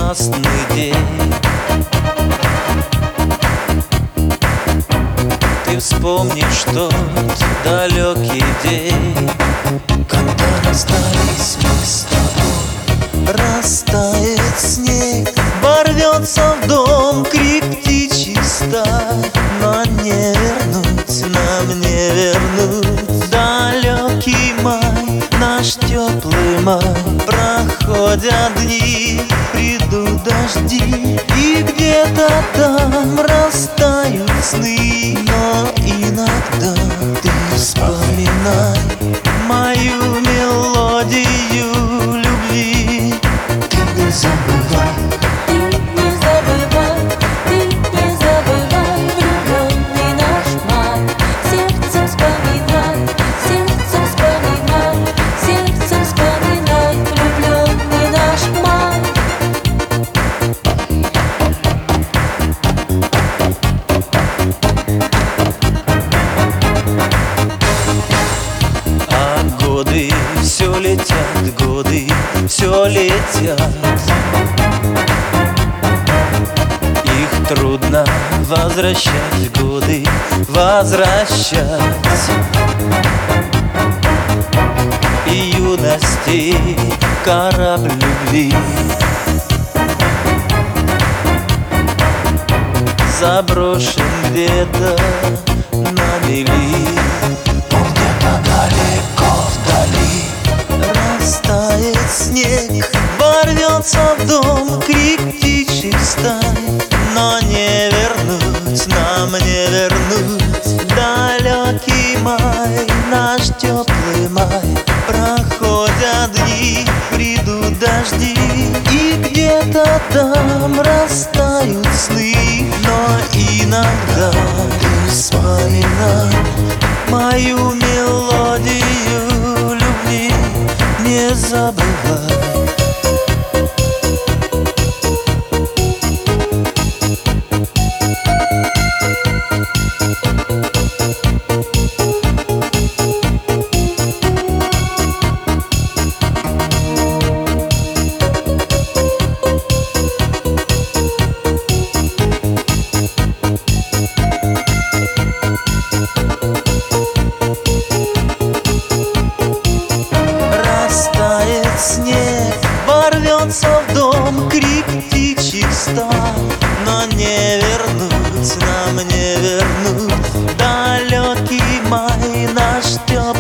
ясный день. Ты вспомнишь тот далекий день, когда расстались мы с тобой. растает снег, ворвется в дом крик птичий стай. Но не вернуть, нам не вернуть далекий май, наш теплый май. Проходят дни, придут дожди, и где-то там растают сны. Но иногда ты вспоминай мою мелодию любви. Ты не забывай, влюбленный наш май. Сердце вспоминай, влюбленный наш май. А годы все летят, годы все летят. Их трудно возвращать, годы возвращать. И юности корабль любви заброшен где-то на мели. где-то далеко вдали. Растает снег, ворвется в дом крик птичьих стай. Но не вернуть, нам не вернуть далекий май, наш теплый май. Проходят дни, придут дожди, и где-то там растают сны. Но иногда ты вспоминай мою мелодию любви, не забывай. Растает снег, ворвется в дом крик птичьих стай. Но не вернуть, нам не вернуть далекий май, наш теплый